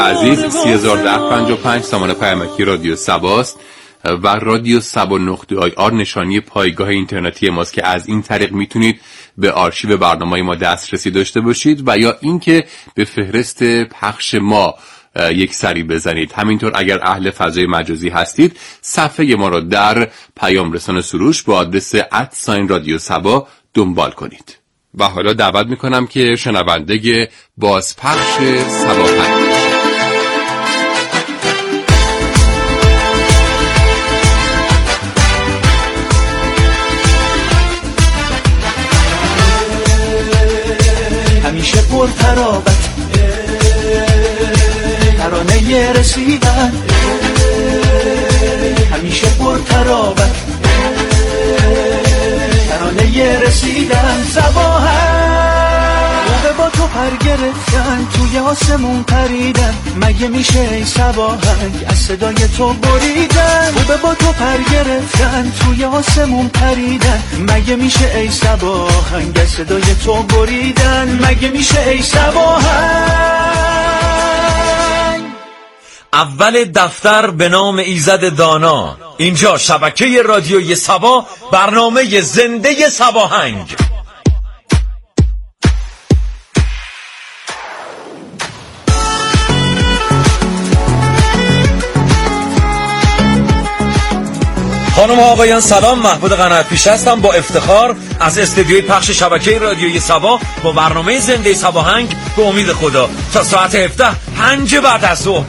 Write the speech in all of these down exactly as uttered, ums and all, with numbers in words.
عزیز سی هزار و ده پنجاه و پنج سامان پیامکی رادیو سباست و رادیو سبا نقطه آی آر نشانی پایگاه اینترنتی ماست که از این طریق میتونید به آرشیو برنامه‌های ما دسترسی داشته باشید و یا اینکه به فهرست پخش ما یک سری بزنید. همینطور اگر اهل فضای مجازی هستید صفحه ما را در پیام رسان سروش با آدرس ات ساین رادیو سبا دنبال کنید. و حالا دعوت میکنم که شنونده بازپخش سبا هست. همیشه پر ترابت ترانه رسیدن، همیشه پر ترابت ترانه رسیدن. صباحن موقع با تو پر گرفتن، توی آسمون پریدن، مگه میشه ای صباحن از صدای تو بریدن. موقع با تو پر گرفتن، توی آسمون پریدن، مگه میشه ای صباحن از صدای تو بریدن. مگه میشه ای صباحن. اول دفتر به نام ایزد دانا، اینجا شبکه رادیوی سبا، برنامه زنده سباهنگ. خانم و آقایان سلام، محمود قنات پیش هستم با افتخار از استودیوی پخش شبکه رادیوی سبا با برنامه زنده سباهنگ به امید خدا تا ساعت هفده پنج بعد از ظهر.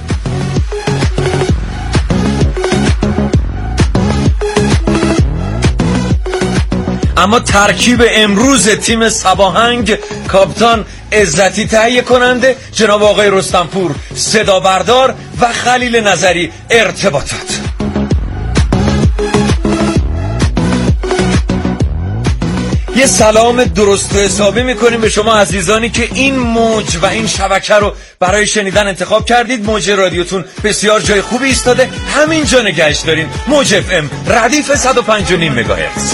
اما ترکیب امروز تیم سباهنگ: کاپیتان عزتی تهیه کننده، جناب آقای رستمپور صدا بردار و خلیل نظری ارتباطات. یه سلام درست و حسابی میکنیم به شما عزیزانی که این موج و این شبکه رو برای شنیدن انتخاب کردید. موج رادیوتون بسیار جای خوبی ایستاده، همینجا نگهش دارین. موج اف ام ردیف صد و پنج و نیم مگاهرتز.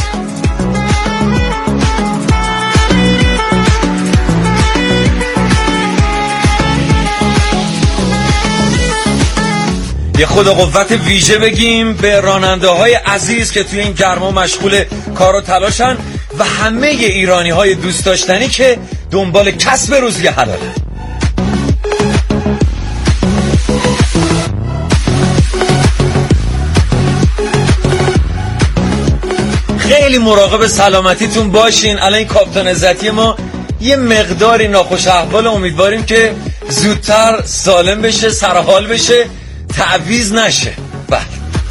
یه خدا قوت ویژه بگیم به راننده های عزیز که توی این گرما مشغول کار و تلاشن و همه ایرانی های دوست داشتنی که دنبال کسب روزی حلاله. خیلی مراقب سلامتیتون باشین. الان این کاپیتان عزتی ما یه مقداری ناخوش احوال، امیدواریم که زودتر سالم بشه، سرحال بشه، تعویض نشه. بله.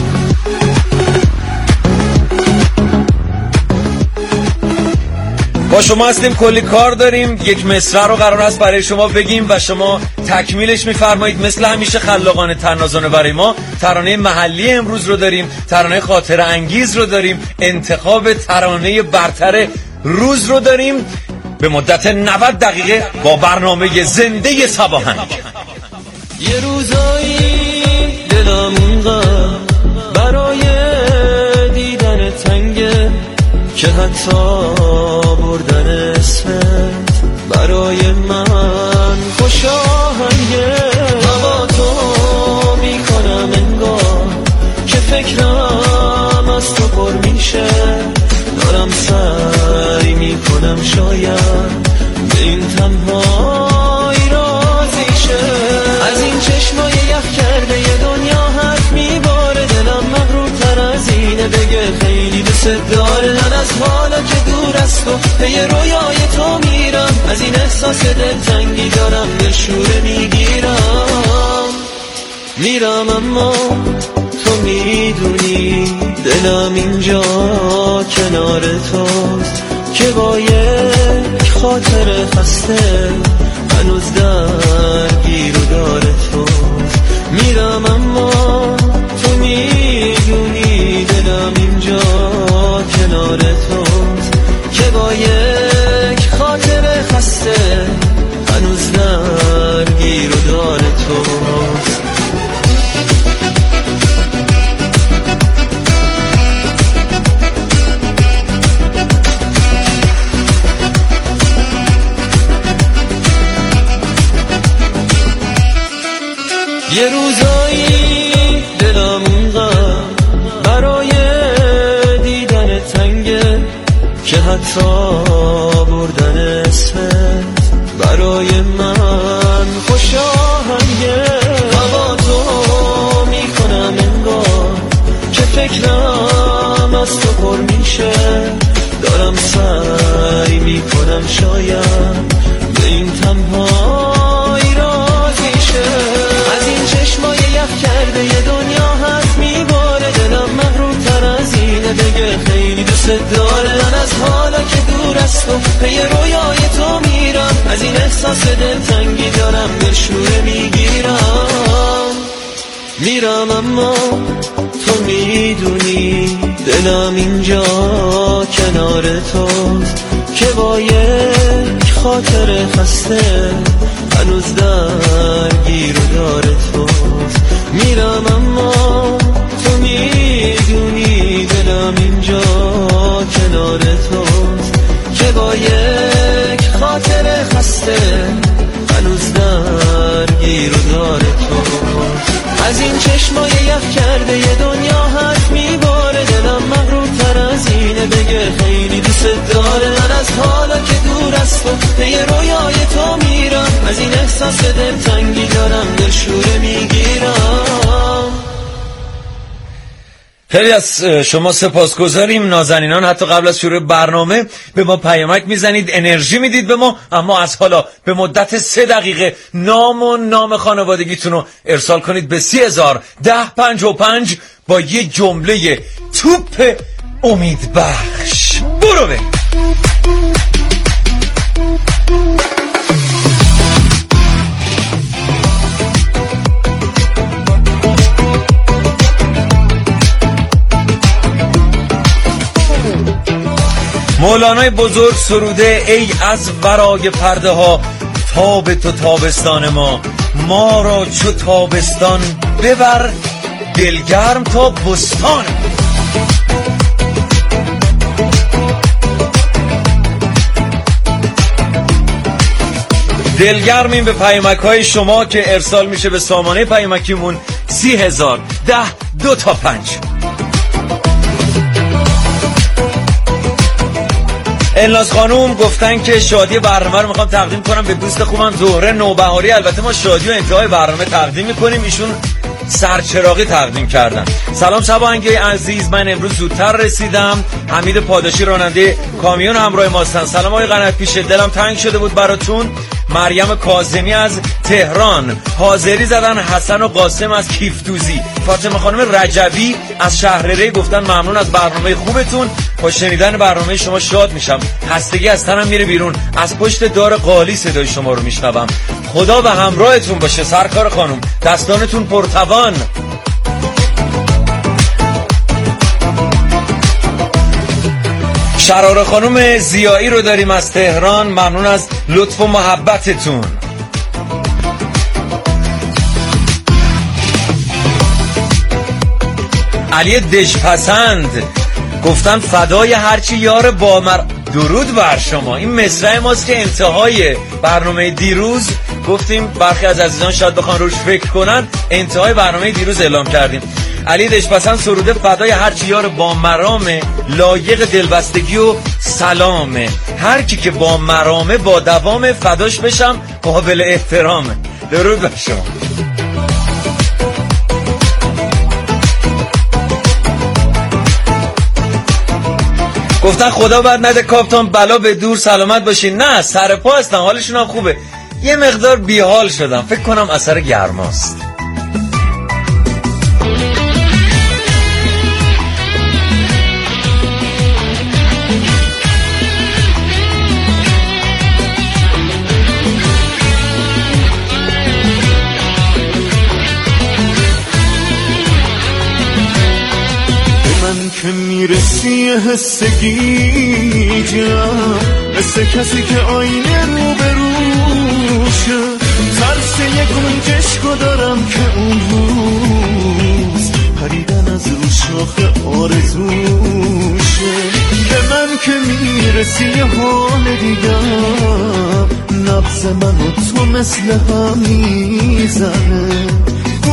با شما هستیم، کلی کار داریم. یک مصرع رو قرار است برای شما بگیم و شما تکمیلش میفرمایید. مثل همیشه خلاقانه تنازانه برای ما ترانه محلی امروز رو داریم، ترانه خاطره انگیز رو داریم، انتخاب ترانه برتر روز رو داریم به مدت نود دقیقه با برنامه زنده سباهنگ. یه روزایی دلم اونقدر برای دیدن تنگه که حتی بردن اسمت برای من خوش آهنگه. با تو میکنم انگار که فکرم از تو پر میشه، دارم سعی میکنم شاید به این تنهایی راضی شه. از این چشمای یخ کرده یه دنیا حرف میباره، دلم مغرورتر از اینه بگه خیلی دوست داره. من از حالا که دور از تو پی رویای تو میرم، از این احساس دلتنگی دارم نشوره میگیرم. میرم اما تو میدونی دلم اینجا کنار توست که با یک خاطر خسته هنوز درگیر و داره توست. میرم اما تو میدونی دلم اینجا کنار توست که با یک خاطر خسته هنوز درگیر و داره توست. یه روزایی دلم اونقدر برای دیدن تنگه که حتی بردن اسمت برای من خوش آهنگه. هوا تو میکنم انگار که فکرم از تو پر میشه، دارم سعی میکنم شاید به این تنهایی راضی شه. از این چشمای یخ کرده یه دنیا هست میباره، دلم مغرورتر از اینه بگه خیلی دوست داره. من از حالا که دور از تو پی رویای تو میرم، از این احساس دلتنگی دارم دلشوره میگیرم میرم. اما تو میدونی دلم اینجا کنار توست که با یک خاطر خسته هنوز درگیر و داره توست. میرم اما تو میدونی دلم اینجا کنار توست که با یک خاطر خسته هنوز درگیر و داره توست. از این چشمای یخ کرده یه دنیا هست میباره، دلم مغرورتر از اینه بگه خیلی دوست داره. من از حالا که دور از تو پی رویای تو میرم، از این احساس دلتنگی دارم دلشوره میگیرم. خیلی از شما سپاسگزاریم نازنینان، حتی قبل از شروع برنامه به ما پیامک میزنید، انرژی میدید به ما، اما از حالا به مدت سه دقیقه نام و نام خانوادگیتون رو ارسال کنید به سی هزار ده پنج و پنج با یه جمله توپ امید بخش. برو به مولانای بزرگ سروده ای از ورای پرده ها تاب تو تابستان ما، ما را چو تابستان ببر دلگرم تا بستان. دلگرمیم به پیامک های شما که ارسال میشه به سامانه پیامکیمون سی هزار ده دو تا پنج. الناز خانوم گفتن که شادی برنامه رو میخوام تقدیم کنم به دوست خوبم زهره نوبهاری. البته ما شادی و انتهای برنامه تقدیم میکنیم، ایشون سرچراغی تقدیم کردن. سلام شباهنگی عزیز، من امروز زودتر رسیدم. حمید پاداشی راننده کامیون همراه ما هستن. سلام آقای قنات پیش، دلم تنگ شده بود براتون. مریم کاظمی از تهران حاضری زدن. حسن و قاسم از کیفتوزی. فاطمه خانم رجبی از شهرره گفتن ممنون از برنامه خوبتون، با شنیدن برنامه شما شاد میشم، خستگی از تنم میره بیرون، از پشت دار قالی صدای شما رو میشنوم. خدا به همراهتون باشه سرکار خانم، دستانتون پرتوان. شراره خانم زیایی رو داریم از تهران، ممنون از لطف و محبتتون. علی دژپسند گفتن فدای هرچی یار بامر. درود بر شما. این مصرع ماست که انتهای برنامه دیروز گفتیم، برخی از عزیزان شاید بخوان روش فکر کنن، انتهای برنامه دیروز اعلام کردیم. علی دژپسند سروده فدای هرچی یار با مرامه، لایق دلبستگی و سلامه، هر کی که با مرامه با دوام فداش بشم قابل احترامه. درود بر شما. گفتن خدا بد نده کاپتان بلا به دور سلامت باشین. نه سر پا هستن، حالشون هم خوبه، یه مقدار بیحال شدم، فکر کنم اثر گرماست. که میرسی حسگیجم، مثل کسی که آینه رو به روشه، ترس یک گنجشکو دارم که اون روز پریدن از رو شاخه آرزوشه. به من که میرسی یه حال دیگم، نبض من و تو مثل هم میزنه،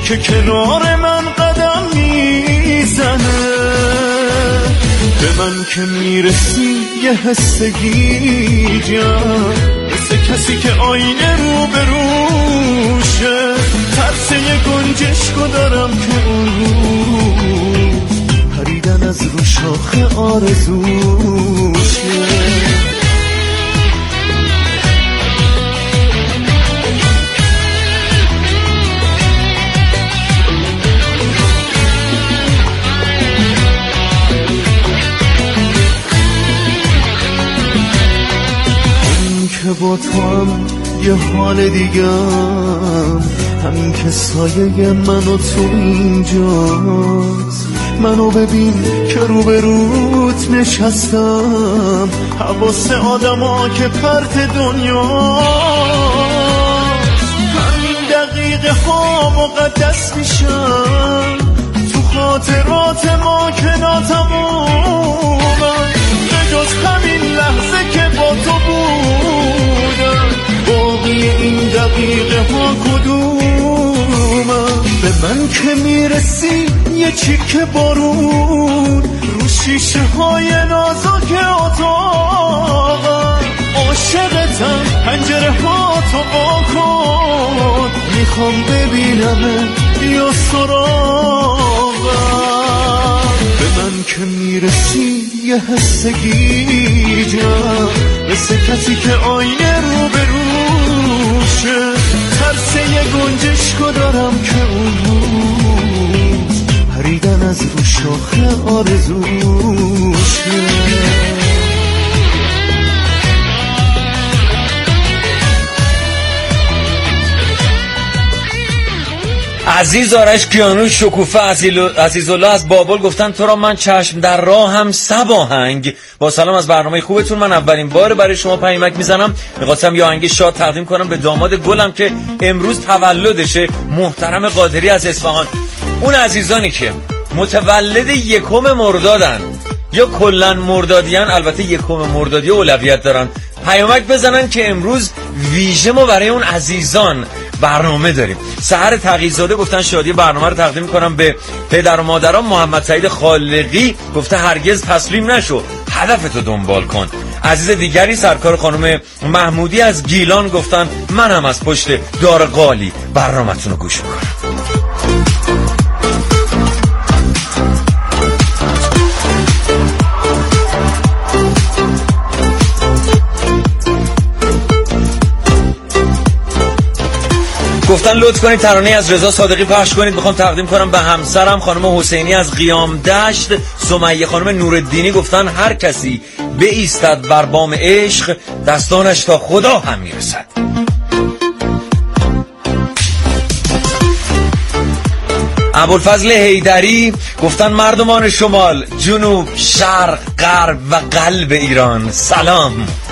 که کنار من قدم میزنه. به من که میرسی یه حس گیجم، مثل کسی که آینه رو به روشه. ترس یه گنجشکو دارم که اون روز پریدن از رو شاخه آرزوشه. که با تو هم یه حال دیگم، همین که سایه من و تو اینجاست. منو ببین که رو به روت نشستم، حواس آدم ها که پرت دنیا. همین دقیقه ها مقدس میشن تو خاطرات ما که ناتمومن. بجز همین لحظه که با تو بودم، باقی این دقیقه ها کدومم؟ به من که میرسی یه چیک بارون رو شیشه های نازک اتاقم. عاشقتم، پنجره ها تو با کن، میخوام ببینم بیا سراغم. به من که میرسی یه حس گیجم، مثل کسی که آینه رو به روشه. ترس یه گنجشکو دارم که اون روز پریدن از رو شاخه آرزوشه. عزیز آرش کیانوش شکوفه عزیزالله از بابل گفتن تو را من چشم در راه هم سباهنگ. با سلام از برنامه خوبتون. من اولین بار برای شما پیامک میزنم. میخواستم یه آهنگ شاد تقدیم کنم به داماد گلم که امروز تولدشه، محترم قادری از اصفهان. اون عزیزانی که متولد یکم مردادن یا کلن مردادیان، البته یکم مردادی اولویت دارن، پیامک بزنن که امروز ویژه ما برای اون عزیزان برنامه داریم. سحر تقی‌زاده گفتن شادی برنامه رو تقدیم میکنم به پدر و مادران. محمد سعید خالقی گفته هرگز تسلیم نشو، هدفتو دنبال کن. عزیز دیگری سرکار خانم محمودی از گیلان گفتن من هم از پشت دار قالی برنامه‌تون رو گوش میکنم. گفتن لطف کنید ترانه از رضا صادقی پخش کنید، میخوام تقدیم کنم به همسرم خانم حسینی از قیام دشت. سمیه خانم نورالدینی گفتن هر کسی بایستد بر بام عشق، دستانش تا خدا هم میرسد. ابوالفضل حیدری گفتن مردمان شمال، جنوب، شرق، غرب و قلب ایران سلام.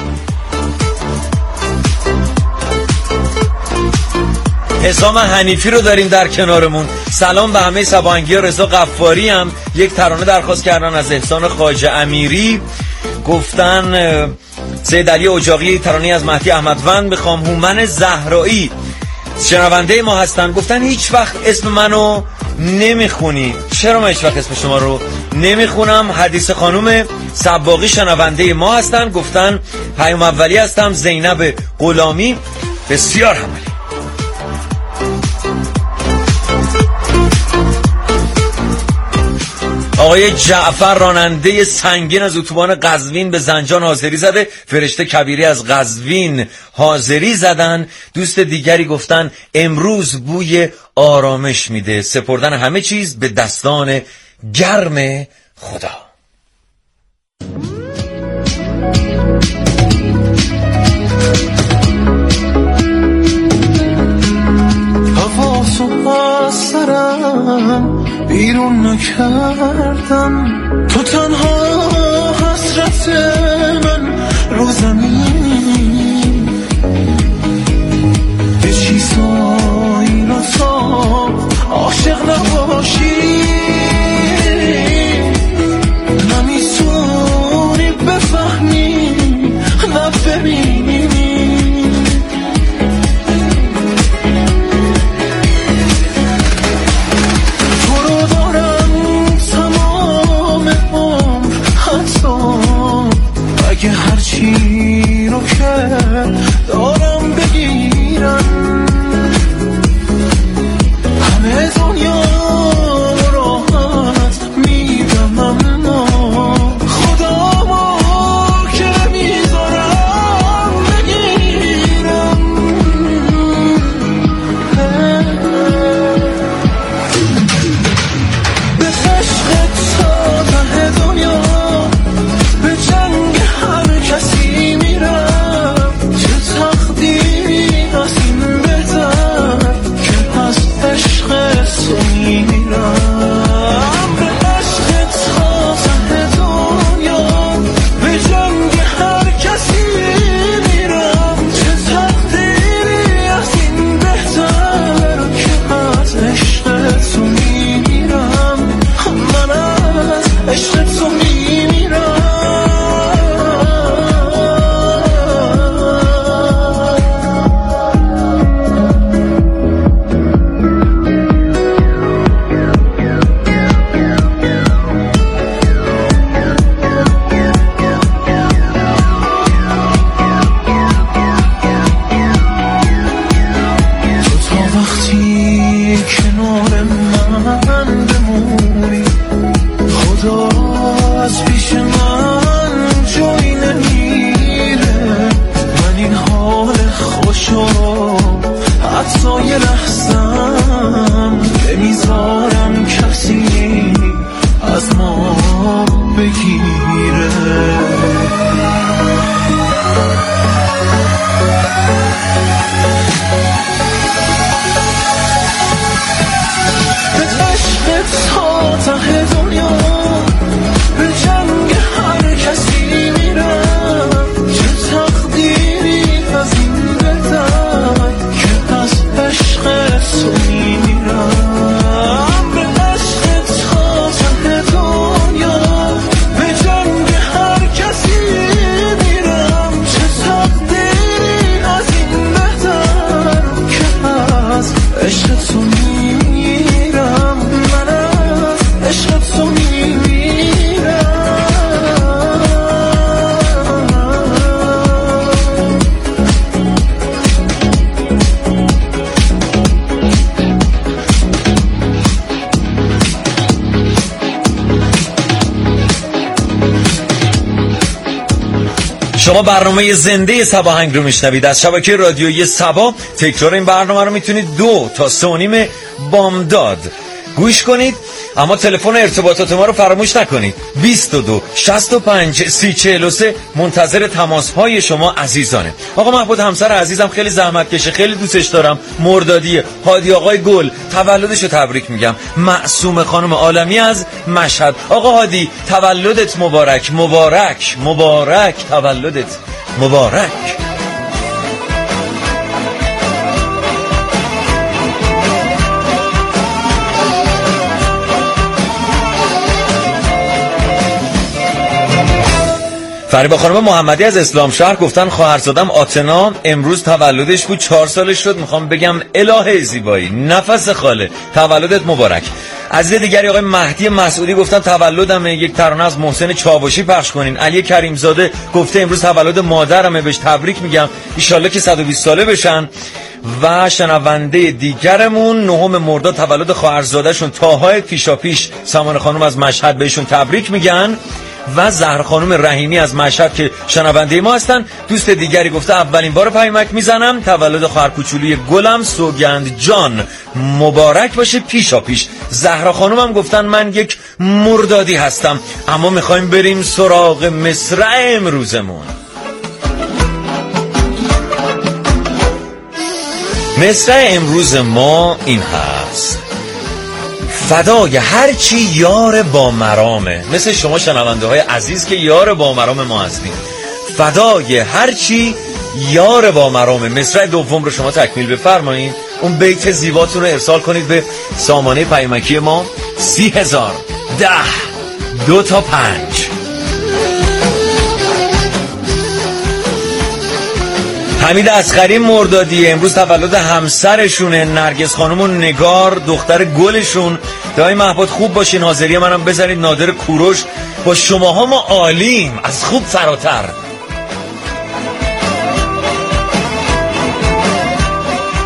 حسام حنیفی رو داریم در کنارمون. سلام به همه سباهنگی. رضا غفاری هم یک ترانه درخواست کردن از احسان خواجه امیری. گفتن سید علی اجاقی ترانه از مهدی احمدوند میخوام. هومن زهرایی شنونده ما هستن، گفتن هیچ وقت اسم منو نمیخونی. چرا من هیچ وقت اسم شما رو نمیخونم؟ حدیث خانم سباقی شنونده ما هستن، گفتن پیام اولی هستم. زینب غلامی بسیار حمالی. آقای جعفر راننده سنگین از اتوبان قزوین به زنجان حاضری زده. فرشته کبیری از قزوین حاضری زدن. دوست دیگری گفتن امروز بوی آرامش میده. سپردن همه چیز به دستان گرم خدا. حواسو از سرم بیرون نکردم، تو تنها حسرت من رو زمین. به چیزایی نصاب عاشق نباشی، نمیتونی بفهمی نببینی. دارم بگیرم همه دنیا راحت میرم اما خدامو که میذارم بگیرم به عشق تا ته دنیا به جنگ هر کسی میرم چه تقدیری از این بهتر که از عشق تو میرم به عشق تا ته دنیا به جنگ هر کسی میرم چه تقدیری از این بهتر که از عشق تو میرم من از عشق تو میمیرم تو تا وقتی کنار من بمونی خدا از پیش من جایی نمیره من این حال خوشو حتی یه لحظم نمیذارم کسی از ما بگیره به عشق تا ته دنیا به جنگ هر کسی میرم چه تقدیری از این بهتر که از عشق تو میمیرم به عشق تا ته دنیا به جنگ هر کسی میرم چه تقدیری از این بهتر که از عشق تو میمیرم من از عشق تو میمیرم شما برنامه زنده سباهنگ رو میشنوید از شبکه رادیویی سبا. تکرار این برنامه رو میتونید دو تا سه و نیم بامداد گوش کنید، اما تلفن ارتباطات ما رو فراموش نکنید. بیست و دو شصت و پنج سی چهل و سه منتظر تماس های شما عزیزانه. آقا محمود همسر عزیزم خیلی زحمت کشه، خیلی دوستش دارم، مردادیه. هادی آقای گل تولدشو تبریک میگم. معصومه خانم عالمی از مشهد. آقا هادی تولدت مبارک مبارک مبارک تولدت مبارک. فریبا خانم محمدی از اسلام شهر گفتن خواهرزادم آتنا امروز تولدش بود، چهار سالش شد. میخوام بگم الهه زیبایی نفس خاله تولدت مبارک. عزیز دیگری آقای مهدی مسعودی گفتن تولدمه، یک ترانه از محسن چاوشی پخش کنین. علی کریمزاده گفته امروز تولد مادرمه، بهش تبریک میگم، ایشالله که صد و بیست ساله بشن. و شنونده دیگرمون نهم مرداد تولد خواهرزاده‌شون طاهای پیشاپیش سامان خانم از مشهد بهشون تبریک میگن. و زهر خانم رحیمی از مشهد که شنونده ما هستن. دوست دیگری گفته اولین بار پیامک میزنم، تولد خواهر کوچولوی گلم سوگند جان مبارک باشه پیشا پیش. زهرا خانم هم گفتن من یک مردادی هستم. اما میخوایم بریم سراغ مصرع امروزمون. مصرع امروز ما این هست: فدای هرچی یار با مرامه. مثل شما شنونده های عزیز که یار با مرام ما هستیم. فدای هرچی یار با مرامه. مصرع دوم رو شما تکمیل بفرمایید. اون بیت زیباتون رو ارسال کنید به سامانه پیامکی ما سی هزار ده دو تا پنج. حمید اصغری مردادی امروز تولد همسرشونه، نرگس خانم و نگار دختر گلشون. دایی محبوب خوب باشین، حاضری منم بزنید. نادر کوروش با شماها ما عالیم، از خوب فراتر.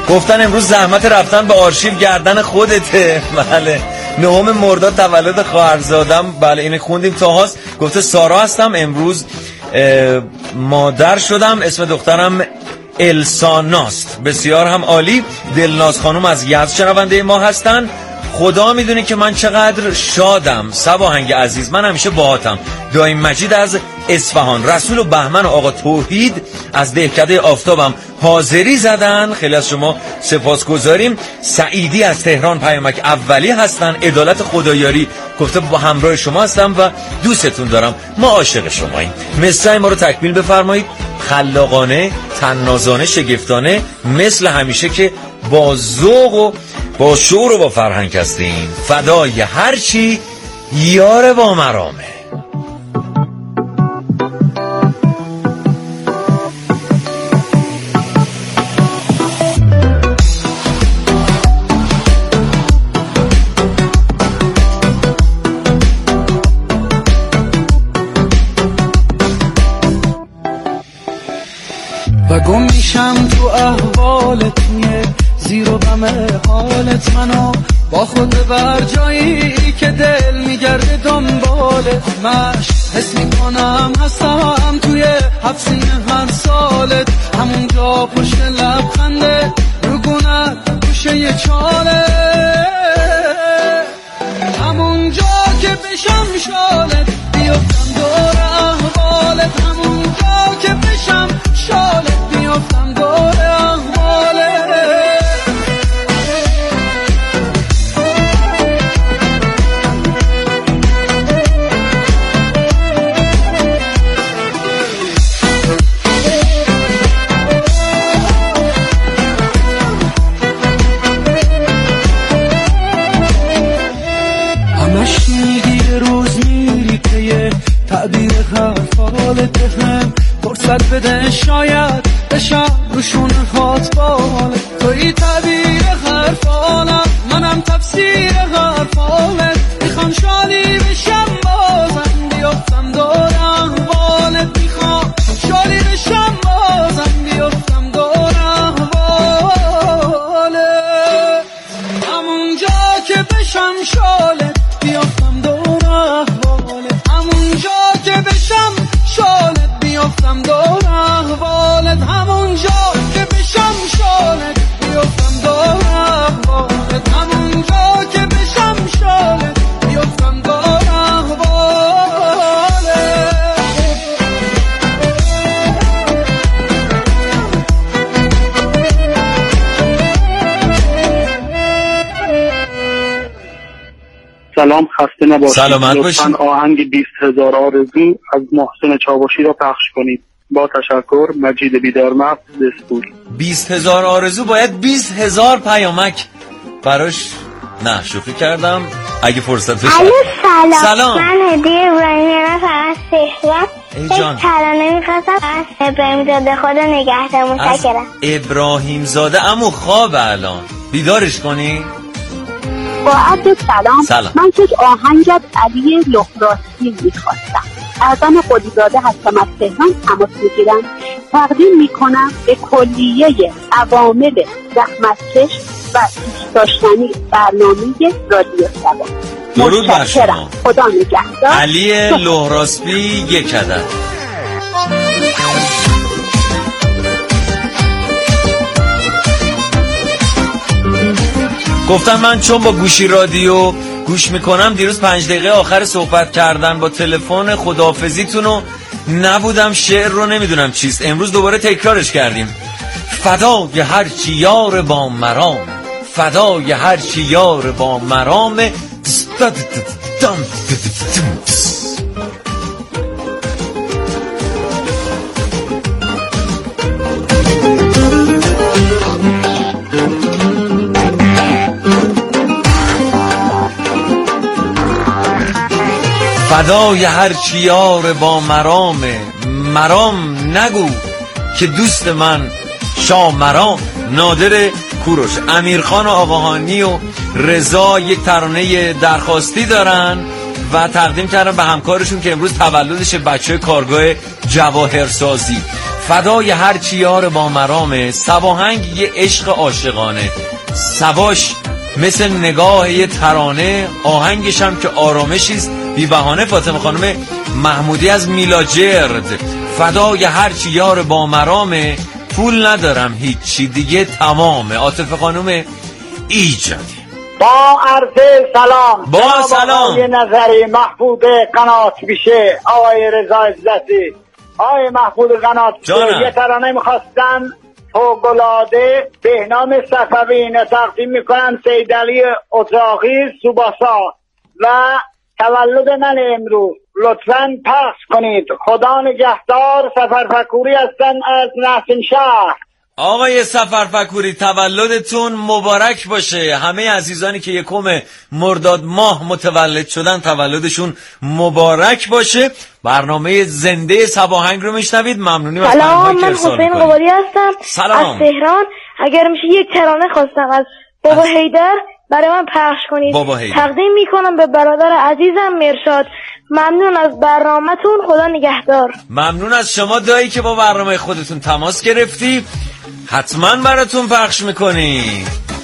گفتن امروز زحمت رفتن به آرشیو گردن خودته. بله نهم مرداد تولد خواهرزادم. بله اینو خوندیم. تاهاست گفته سارا هستم، امروز مادر شدم، اسم دخترم الساناست. بسیار هم عالی. دلناز خانم از یزد شنونده ما هستن. خدا میدونه که من چقدر شادم. سباهنگ عزیز من همیشه باهاتم. دایم مجید از اصفهان، رسول و بهمن و آقا توحید از دهکده آفتابم حاضری زدن. خیلی از شما سپاسگزاریم. سعیدی از تهران پیامک اولی هستن. عدالت خدایاری گفته با همراه شما هستم و دوستتون دارم. ما عاشق شماییم. مصرع ما رو تکمیل بفرمایید. خلاقانه، طنازانه، شگفتانه، مثل همیشه که با ذوق و با شعور و با فرهنگ هستین. فدای هرچی یار با مرامه. و گم میشم تو احوالت، میه زیر و بم حالت، منو با خود بر جایی که دل میگرده دنبالت. مش حس میکنم هستم توی حبسین هر سالت، همونجا پشت لبخنده رگونت گوشه چاله، همونجا که بشم شالت بیفتم دور احوالت، همونجا که بشم شالت بیفتم دور احوالت. همش میگی روز میری که تعبیر حرفالت هم فرصت بده شاید بشم روشون هات بالت، توی تعبیر حرفالم منم تفسیر حرفالت، میخوام شالی بشم بازم بیفتم دور احوالت، میخوام شالی بشم بازم بیفتم دور احوالت، همونجا که بشم شالت بیفتم دور احوالت، همونجا که بشم شالت بیفتم دور احوالت، همونجا که بشم شالت بیفتم دور احوالت، همونجا که بشم شالت بیفتم دور احوالت. سلام، خسته نباشید. سلامت باشید. لطفاً آهنگ بیست هزار آرزو از محسن چاوشی را پخش کنید. با تشکر، مجید بیدارمغز، دستور. بیست هزار آرزو باید بیست هزار پیامک براش. نه شوخی کردم. اگه فرصت بشه. الو سلام. سلام. من هدیه ابراهیمی فقط سیخوام. ای جان. یک ترانه میخواستم از ابراهیم زاده. خدا نگهدار. متشکرم. ابراهیم زاده عمو خواب الان. بیدارش کنی؟ با عرض سلام. سلام. من یک آهنگ از علی لهراستی میخواستم. ارزان قلیزاده هستم از تهران تماس میگیرم. تقدیم میکنم به کلیه عوامل زحمتکش و دوست داشتنی برنامه رادیو سبا. درود بر شما. خدا نگهدار. علی لهراستی یک عدد. گفتن من چون با گوشی رادیو گوش میکنم دیروز پنج دقیقه آخر صحبت کردن با تلفن خداحافظیتونو نبودم، شعر رو نمیدونم چیست. امروز دوباره تکرارش کردیم. فدای هرچی یار با مرام، فدای هرچی یار با مرام. فدای هرچی یار با مرام، مرام نگو که دوست من شاه مرام. نادر کوروش، امیرخان و آقاهانی و رضا یک ترانه درخواستی دارن و تقدیم کردن به همکارشون که امروز تولدش، بچه کارگاه جواهرسازی. فدای هرچی یار با مرامه. سباهنگ یه عشق عاشقانه، سباش مثل نگاه یه ترانه، آهنگش هم که آرامشیست بی بهانه. فاطمه خانم محمودی از میلاجرد. فدای هرچی یار با مرامه، پول ندارم هیچی دیگه تمامه. عاطفه خانم ایجادی. با عرض سلام، با سلام آقای نظری محمود قنات میشه، آقای رضا عزتی، آقای محمود قنات میشه. یه ترانه میخواستم فوق‌العاده بهنام صفوی اینو تقدیم میکنم سید علی اتاقی سوباسا و تولد من امروز لطفاً پخش کنید. خدا نگهدار. سفرفکوری هستن از نسیم شهر. آقای سفرفکوری تولدتون مبارک باشه. همه عزیزانی که یکم مرداد ماه متولد شدن تولدشون مبارک باشه. برنامه زنده سباهنگ رو میشنوید. ممنونی. سلام، من حسین قبادی هستم. سلام. از تهران. اگر میشه یک ترانه خواستم از بابا حیدر برای من پخش کنید. تقدیم میکنم به برادر عزیزم مرشاد. ممنون از برنامه‌تون. خدا نگهدار. ممنون از شما دایی که با برنامه خودتون تماس گرفتی. حتما براتون پخش میکنی.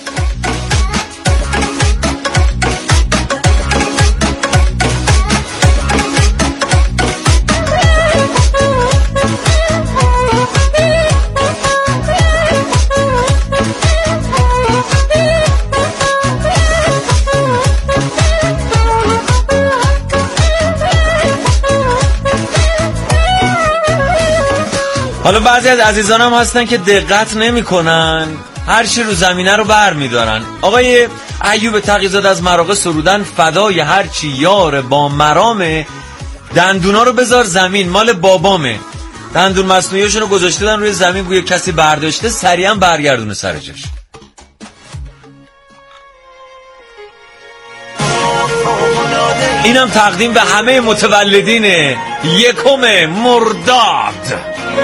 حالا بعضی از عزیزانم هستن که دقت نمی کنن، هر چی رو زمینه رو بر می دارن. آقای ایوب تقی‌زاده از مراغه سرودن فدای هر چی یار با مرامه. دندونا رو بذار زمین مال بابامه. دندون مصنوعیشون رو گذاشته دن روی زمین، گویا کسی برداشته سریعا برگردونه سر جاش. اینم تقدیم به همه متولدین یکم مرداد.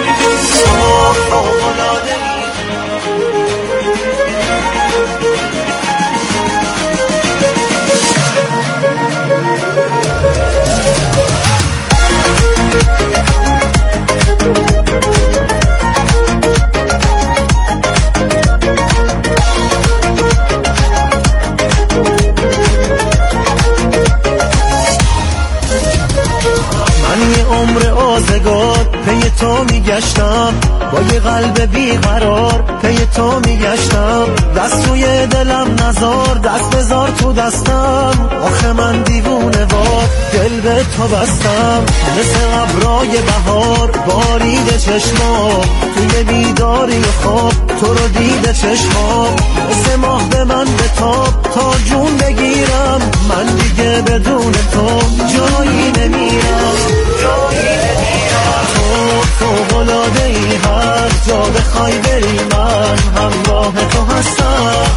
پی تو میگشتم با یه قلب بیقرار، پی تو میگشتم دست روی دلم نزار، دست بذار تو دستم. آخه من دیوونه وار دل به تو بستم، مثل ابرای بهار بارید چشمام، توی بیداری و خواب تو رو دیده چشمام، مثل ماه به من بتاب تا جون بگیرم. من دیگه بدون تو جایی نمیرم، جایی نمیرم. فوق‌العاده ای هر جا بخوای بری من همراه تو هستم.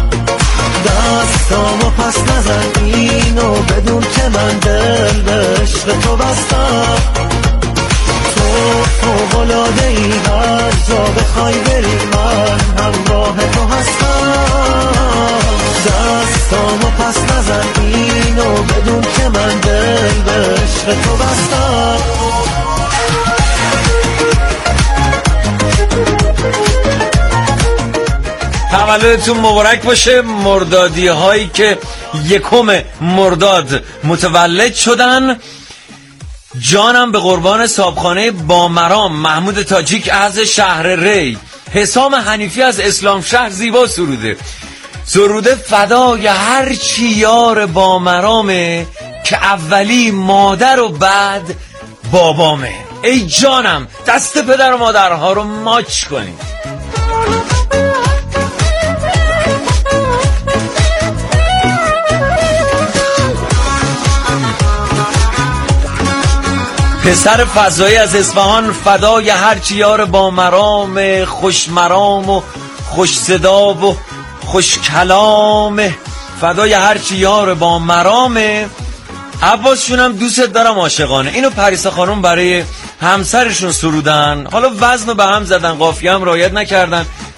دستامو پس نزن اینو بدون که من دل به عشق تو بستم. تو فوق‌العاده ای هر جا بخوای بری من همراه تو هستم. دستامو پس نزن اینو بدون که من دل به عشق تو بستم. تولدتون مبارک باشه. مردادی هایی که یکم مرداد متولد شدن. جانم به قربان صابخانه با مرام. محمود تاجیک از شهر ری. حسام حنیفی از اسلام شهر زیبا سروده سروده فدای هر چی یار با مرامه، که اولی مادر و بعد بابامه. ای جانم دست پدر و مادرها رو ماچ کنید. پسر فضایی از اصفهان. فدای هرچی یار با مرام، خوش مرام و خوش صدا و خوش کلام. فدای هرچی یار با مرام. عباس شونم دوست دارم عاشقانه. اینو پریسا خانم برای همسرشون سرودن. حالا وزنو به هم زدن، قافیه هم رعایت نکردن.